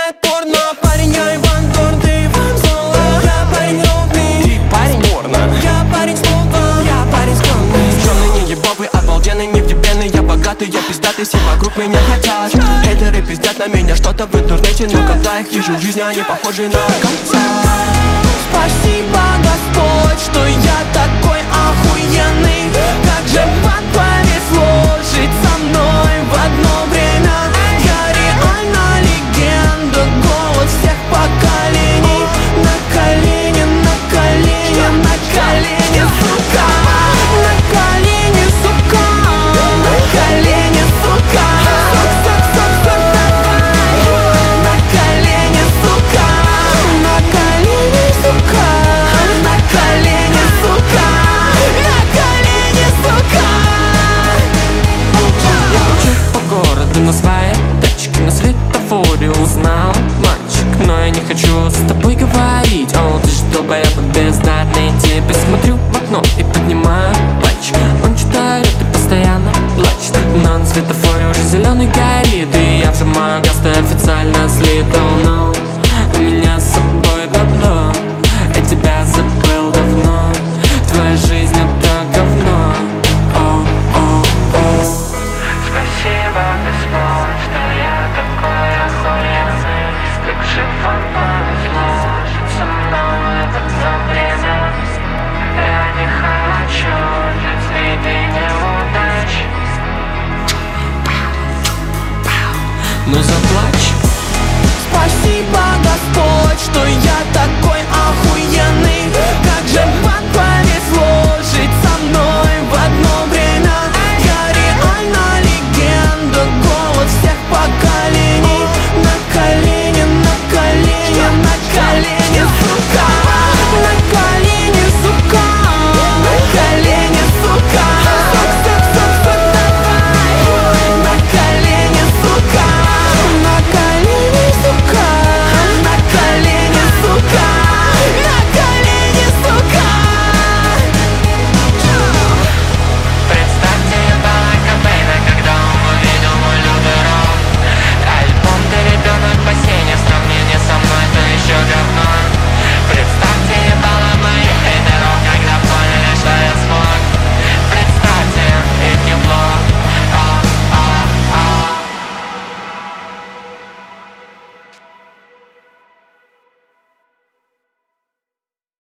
снимает порно. Парень, я Иван Дорн, ты Иван Золо. Я парень ровный, Ты парень порно. я парень с клуба, я парень скромный. Черный, не ебовый, обалденный, не вдебенный. Я богатый, я пиздатый, все вокруг меня хотят. Хейтеры пиздят на меня что-то в интернете, но когда их вижу в жизни, они похожи на конца. Спасибо, Господь, что я такой охуенный. Как же вам повезло жить со мной в одно время. Я реально легенда, голос всех поколений. На колени, на колени, на колени, сука. На колени, сука. На колени, сука. Сук, давай. На колени, сука. На колени, сука. На колени, сука. На колени, сука. Я кручу по городу на своей тачке, на светофоре узнал мальчик. Но я не хочу с тобой говорить. О, ты ж долбоеб бездарный. Тебе смотрю в окно и поднимаю пальчик. Он читает и постоянно плачет, но на светофоре уже зеленый горит. И я вжимаю газ, ты официально слит. Oh no, у меня с собой бабло, я тебя забыл давно. Твоя жизнь это говно. О, о, о. Спасибо, Господь, что я такой охуенный. Как же вам повезло жить со мной в одно время. Я не хочу жить среди неудач. Ну заплачь. Спасибо, Господь, что я